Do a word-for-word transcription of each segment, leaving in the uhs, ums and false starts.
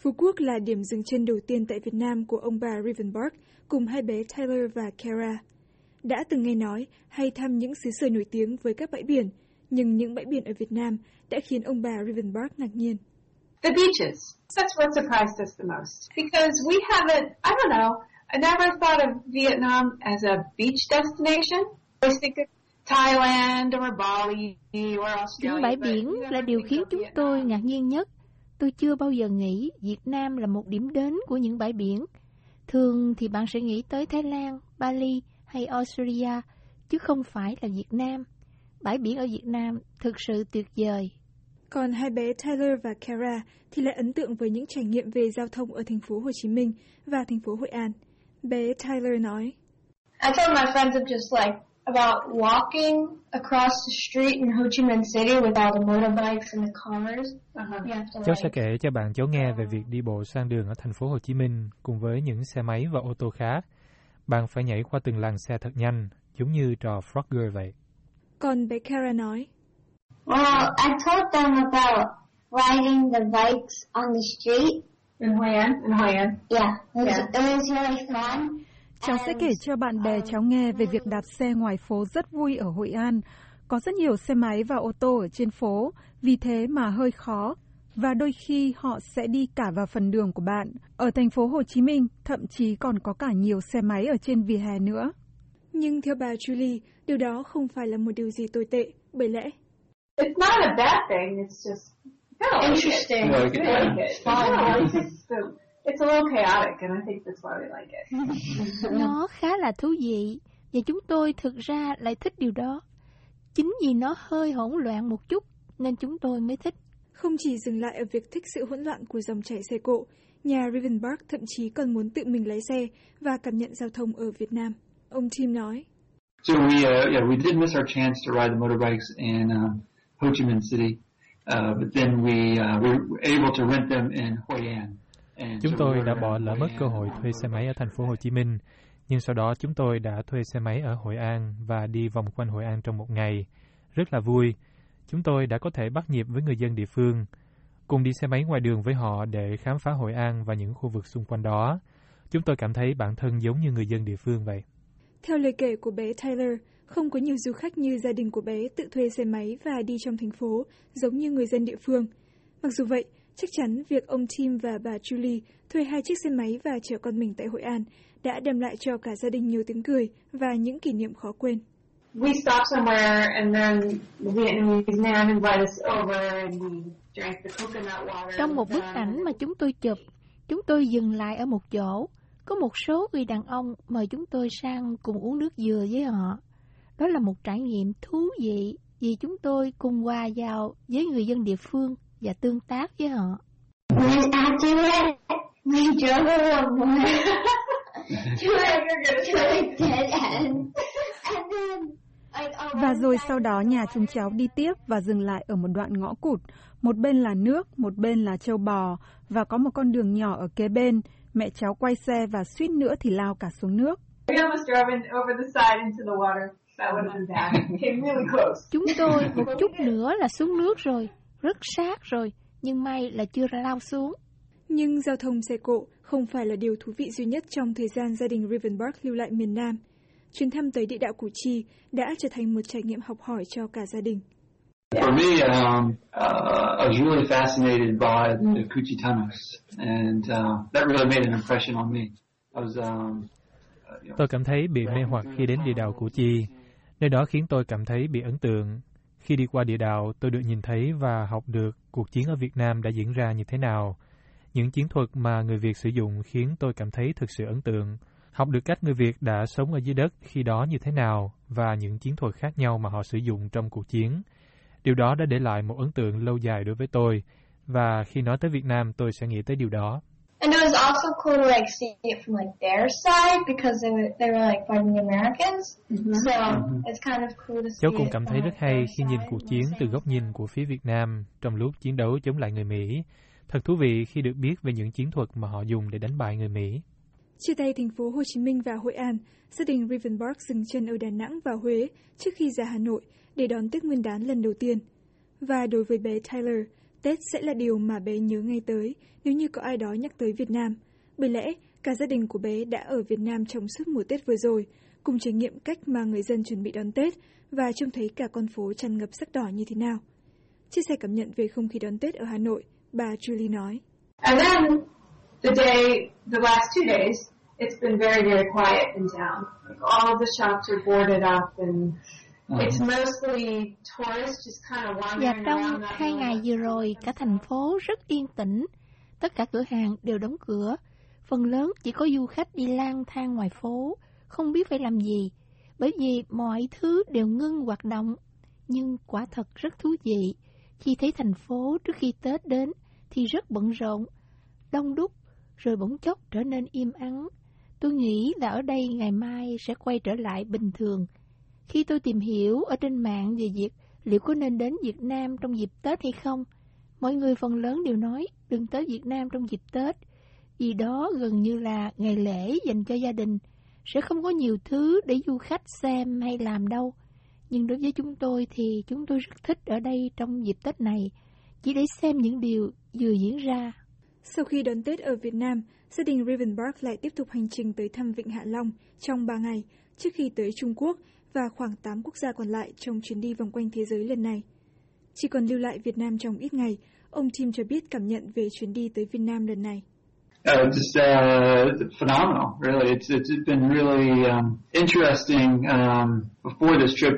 Phú Quốc là điểm dừng chân đầu tiên tại Việt Nam của ông bà Rivenbark cùng hai bé Tyler và Kara. Đã từng nghe nói hay thăm những xứ sở nổi tiếng với các bãi biển, nhưng những bãi biển ở Việt Nam đã khiến ông bà Rivenbark ngạc nhiên. The beaches. That's what surprised us the most. Because we haven't, I don't know, I never thought of Vietnam as a beach destination. I always think of Thailand or Bali or Australia. Những bãi biển là điều khiến chúng tôi ngạc nhiên nhất. Tôi chưa bao giờ nghĩ Việt Nam là một điểm đến của những bãi biển. Thường thì bạn sẽ nghĩ tới Thái Lan, Bali hay Australia, chứ không phải là Việt Nam. Bãi biển ở Việt Nam thực sự tuyệt vời. Còn hai bé Tyler và Kara thì lại ấn tượng với những trải nghiệm về giao thông ở thành phố Hồ Chí Minh và thành phố Hội An. Bé Tyler nói: I told my friends of just like about walking across the street in Ho Chi Minh City with all the motorbikes and the cars. Uh-huh. Cháu sẽ kể cho bạn cháu nghe về việc đi bộ sang đường ở thành phố Hồ Chí Minh cùng với những xe máy và ô tô khác. Bạn phải nhảy qua từng làn xe thật nhanh, giống như trò Frogger vậy. Còn bé Kara nói: Well, I told them about riding the bikes on the street. In Hoi An? In Hoi An? Yeah, it was, yeah. It was really fun. Cháu sẽ kể cho bạn bè cháu nghe về việc đạp xe ngoài phố rất vui ở Hội An. Có rất nhiều xe máy và ô tô ở trên phố, vì thế mà hơi khó. Và đôi khi họ sẽ đi cả vào phần đường của bạn. Ở thành phố Hồ Chí Minh, thậm chí còn có cả nhiều xe máy ở trên vỉa hè nữa. Nhưng theo bà Julie, điều đó không phải là một điều gì tồi tệ, bởi lẽ It's not a bad thing, it's just kind of interesting. You like it? I like it. Fun. It's just the, it's a little chaotic, and I think that's why we like it. Nó khá là thú vị, và chúng tôi thực ra lại thích điều đó. Chính vì nó hơi hỗn loạn một chút, nên chúng tôi mới thích. Không chỉ dừng lại ở việc thích sự hỗn loạn của dòng chảy xe cộ, nhà Rivenbark thậm chí còn muốn tự mình lái xe và cảm nhận giao thông ở Việt Nam. Ông Tim nói: So we, uh, yeah, we did miss our chance to ride the motorbikes in uh, Ho Chi Minh City, uh, but then we uh, we were able to rent them in Hoi An. Chúng tôi đã bỏ lỡ mất cơ hội thuê xe máy ở thành phố Hồ Chí Minh, nhưng sau đó chúng tôi đã thuê xe máy ở Hội An và đi vòng quanh Hội An trong một ngày. Rất là vui. Chúng tôi đã có thể bắt nhịp với người dân địa phương, cùng đi xe máy ngoài đường với họ để khám phá Hội An và những khu vực xung quanh đó. Chúng tôi cảm thấy bản thân giống như người dân địa phương vậy. Theo lời kể của bé Tyler, không có nhiều du khách như gia đình của bé tự thuê xe máy và đi trong thành phố giống như người dân địa phương. Mặc dù vậy, chắc chắn việc ông Tim và bà Julie thuê hai chiếc xe máy và chở con mình tại Hội An đã đem lại cho cả gia đình nhiều tiếng cười và những kỷ niệm khó quên. We stopped somewhere and then the Vietnamese man invited us over and we drank the coconut water. Trong một bức ảnh mà chúng tôi chụp, chúng tôi dừng lại ở một chỗ. Có một số người đàn ông mời chúng tôi sang cùng uống nước dừa với họ. Đó là một trải nghiệm thú vị vì chúng tôi cùng hòa vào với người dân địa phương và tương tác với họ. Và rồi sau đó nhà chúng cháu đi tiếp và dừng lại ở một đoạn ngõ cụt. Một bên là nước, một bên là trâu bò và có một con đường nhỏ ở kế bên. Mẹ cháu quay xe và suýt nữa thì lao cả xuống nước. Chúng tôi một chút nữa là xuống nước rồi, rất sát rồi, nhưng may là chưa lao xuống. Nhưng giao thông xe cộ không phải là điều thú vị duy nhất trong thời gian gia đình Rivenbark lưu lại miền Nam. Chuyến thăm tới địa đạo Củ Chi đã trở thành một trải nghiệm học hỏi cho cả gia đình. For me, um, uh, I was really fascinated by the Cu Chi tunnels, and uh, that really made an impression on me. I was, um, uh, you know, Tôi cảm thấy bị mê hoặc khi đến địa đạo Củ Chi. Nơi đó khiến tôi cảm thấy bị ấn tượng. Khi đi qua địa đạo, tôi được nhìn thấy và học được cuộc chiến ở Việt Nam đã diễn ra như thế nào. Những chiến thuật mà người Việt sử dụng khiến tôi cảm thấy thực sự ấn tượng. Học được cách người Việt đã sống ở dưới đất khi đó như thế nào và những chiến thuật khác nhau mà họ sử dụng trong cuộc chiến. Điều đó đã để lại một ấn tượng lâu dài đối với tôi, và khi nói tới Việt Nam tôi sẽ nghĩ tới điều đó. And it was also cool to like see it from like their side because they were they were like fighting the Americans. Mm-hmm. So mm-hmm. It's kind of cool to see. Cháu cũng cảm thấy rất hay khi nhìn cuộc chiến từ góc nhìn của phía Việt Nam trong lúc chiến đấu chống lại người Mỹ. Thật thú vị khi được biết về những chiến thuật mà họ dùng để đánh bại người Mỹ. Chia tay thành phố Hồ Chí Minh và Hội An, gia đình Rivenbark dừng chân ở Đà Nẵng và Huế trước khi ra Hà Nội để đón Tết Nguyên đán lần đầu tiên. Và đối với bé Tyler, Tết sẽ là điều mà bé nhớ ngay tới nếu như có ai đó nhắc tới Việt Nam. Bởi lẽ, cả gia đình của bé đã ở Việt Nam trong suốt mùa Tết vừa rồi, cùng trải nghiệm cách mà người dân chuẩn bị đón Tết và trông thấy cả con phố tràn ngập sắc đỏ như thế nào. Chia sẻ cảm nhận về không khí đón Tết ở Hà Nội, bà Julie nói. And then the day, the last two days, it's been very, very quiet in town. All of the shops are boarded up and it's mostly tourists just kind of Và wandering trong around that hai ngày vừa rồi, cả thành phố rất yên tĩnh. Tất cả cửa hàng đều đóng cửa. Phần lớn chỉ có du khách đi lang thang ngoài phố, không biết phải làm gì, bởi vì mọi thứ đều ngưng hoạt động. Nhưng quả thật rất thú vị, khi thấy thành phố trước khi Tết đến thì rất bận rộn, đông đúc, rồi bỗng chốc trở nên im ắng. Tôi nghĩ là ở đây ngày mai sẽ quay trở lại bình thường. Khi tôi tìm hiểu ở trên mạng về việc liệu có nên đến Việt Nam trong dịp Tết hay không, mọi người phần lớn đều nói đừng tới Việt Nam trong dịp Tết, vì đó gần như là ngày lễ dành cho gia đình, sẽ không có nhiều thứ để du khách xem hay làm đâu. Nhưng đối với chúng tôi thì chúng tôi rất thích ở đây trong dịp Tết này, chỉ để xem những điều vừa diễn ra. Sau khi đón Tết ở Việt Nam, gia đình Rivenbark lại tiếp tục hành trình tới thăm Vịnh Hạ Long trong ba ngày trước khi tới Trung Quốc và khoảng tám quốc gia còn lại trong chuyến đi vòng quanh thế giới lần này. Chỉ còn lưu lại Việt Nam trong ít ngày, ông Tim cho biết cảm nhận về chuyến đi tới Việt Nam lần này. Uh, just uh, phenomenal, really. It's it's been really um, interesting. Um, before this trip,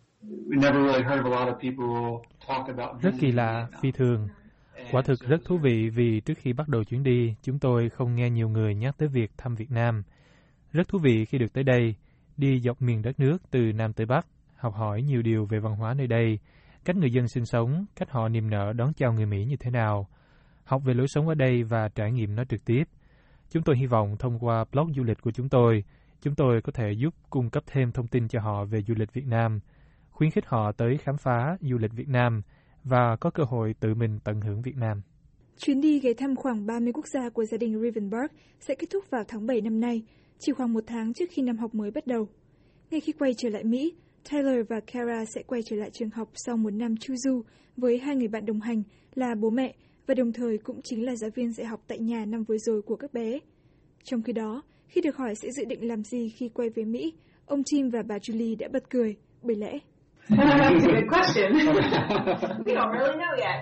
we never really heard of a lot of people talk about. Rất kỳ lạ, phi thường. Quả thực rất thú vị vì trước khi bắt đầu chuyến đi, chúng tôi không nghe nhiều người nhắc tới việc thăm Việt Nam. Rất thú vị khi được tới đây, đi dọc miền đất nước từ Nam tới Bắc, học hỏi nhiều điều về văn hóa nơi đây, cách người dân sinh sống, cách họ niềm nở đón chào người Mỹ như thế nào, học về lối sống ở đây và trải nghiệm nó trực tiếp. Chúng tôi hy vọng thông qua blog du lịch của chúng tôi, chúng tôi có thể giúp cung cấp thêm thông tin cho họ về du lịch Việt Nam, khuyến khích họ tới khám phá du lịch Việt Nam và có cơ hội tự mình tận hưởng Việt Nam. Chuyến đi ghé thăm khoảng ba mươi quốc gia của gia đình Rivenbark sẽ kết thúc vào tháng bảy năm nay, chỉ khoảng một tháng trước khi năm học mới bắt đầu. Ngay khi quay trở lại Mỹ, Tyler và Kara sẽ quay trở lại trường học sau một năm chu du với hai người bạn đồng hành là bố mẹ và đồng thời cũng chính là giáo viên dạy học tại nhà năm vừa rồi của các bé. Trong khi đó, khi được hỏi sẽ dự định làm gì khi quay về Mỹ, ông Tim và bà Julie đã bật cười, bởi lẽ That's a good question. We don't really know yet.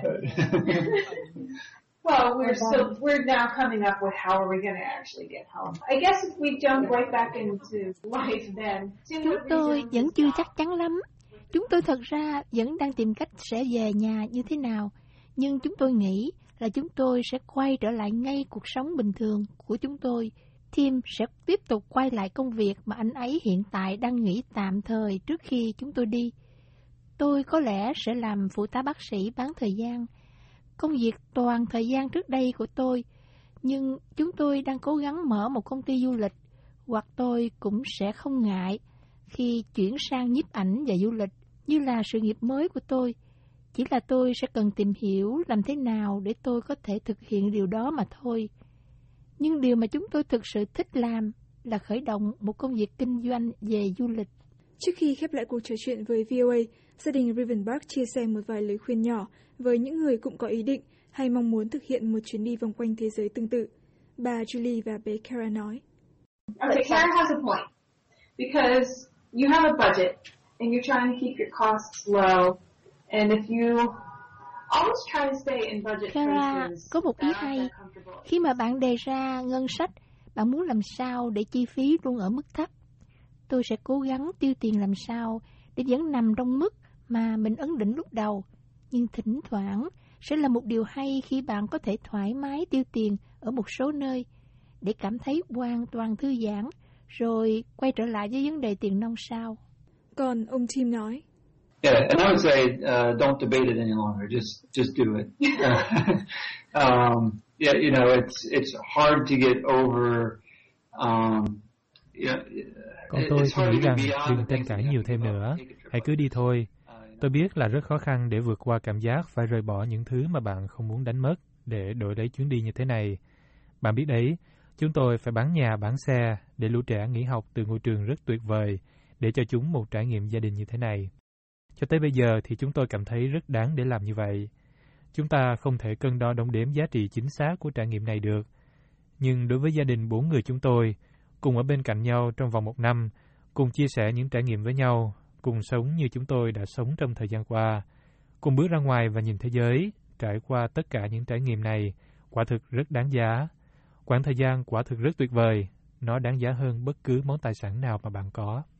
Well, we're still, we're now coming up with how are we going to actually get home. I guess if we jump right back into life then. Chúng tôi vẫn chưa chắc chắn lắm. Chúng tôi thật ra vẫn đang tìm cách sẽ về nhà như thế nào. Nhưng chúng tôi nghĩ là chúng tôi sẽ quay trở lại ngay cuộc sống bình thường của chúng tôi. Tim sẽ tiếp tục quay lại công việc mà anh ấy hiện tại đang nghỉ tạm thời trước khi chúng tôi đi. Tôi có lẽ sẽ làm phụ tá bác sĩ bán thời gian, công việc toàn thời gian trước đây của tôi, nhưng chúng tôi đang cố gắng mở một công ty du lịch, hoặc tôi cũng sẽ không ngại khi chuyển sang nhiếp ảnh và du lịch như là sự nghiệp mới của tôi. Chỉ là tôi sẽ cần tìm hiểu làm thế nào để tôi có thể thực hiện điều đó mà thôi. Nhưng điều mà chúng tôi thực sự thích làm là khởi động một công việc kinh doanh về du lịch. Trước khi khép lại cuộc trò chuyện với vê o a, gia đình Rivenbark chia sẻ một vài lời khuyên nhỏ với những người cũng có ý định hay mong muốn thực hiện một chuyến đi vòng quanh thế giới tương tự. Bà Julie và bé Kara nói. Okay, Karen has a point. Because you have a budget and you're trying to keep your costs low. And if you always try to stay in budget Kara places có một ý that aren't hay. that comfortable. Khi mà bạn đề ra ngân sách, bạn muốn làm sao để chi phí luôn ở mức thấp. Tôi sẽ cố gắng tiêu tiền làm sao để vẫn nằm trong mức mà mình ấn định lúc đầu. Nhưng thỉnh thoảng sẽ là một điều hay khi bạn có thể thoải mái tiêu tiền ở một số nơi để cảm thấy hoàn toàn thư giãn, rồi quay trở lại với vấn đề tiền nong sau. Còn ông Tim nói. Yeah, and I would say uh, don't debate it any longer. Just just do it. um, yeah, you know, it's it's hard to get over. Um, yeah, Còn tôi thì nghĩ rằng đừng tranh cãi nhiều thêm nữa, hãy cứ đi thôi. Tôi biết là rất khó khăn để vượt qua cảm giác phải rời bỏ những thứ mà bạn không muốn đánh mất để đổi lấy chuyến đi như thế này. Bạn biết đấy, chúng tôi phải bán nhà bán xe để lũ trẻ nghỉ học từ ngôi trường rất tuyệt vời để cho chúng một trải nghiệm gia đình như thế này. Cho tới bây giờ thì chúng tôi cảm thấy rất đáng để làm như vậy. Chúng ta không thể cân đo đong đếm giá trị chính xác của trải nghiệm này được. Nhưng đối với gia đình bốn người chúng tôi, cùng ở bên cạnh nhau trong vòng một năm, cùng chia sẻ những trải nghiệm với nhau, cùng sống như chúng tôi đã sống trong thời gian qua, cùng bước ra ngoài và nhìn thế giới, trải qua tất cả những trải nghiệm này, quả thực rất đáng giá. Quãng thời gian quả thực rất tuyệt vời, nó đáng giá hơn bất cứ món tài sản nào mà bạn có.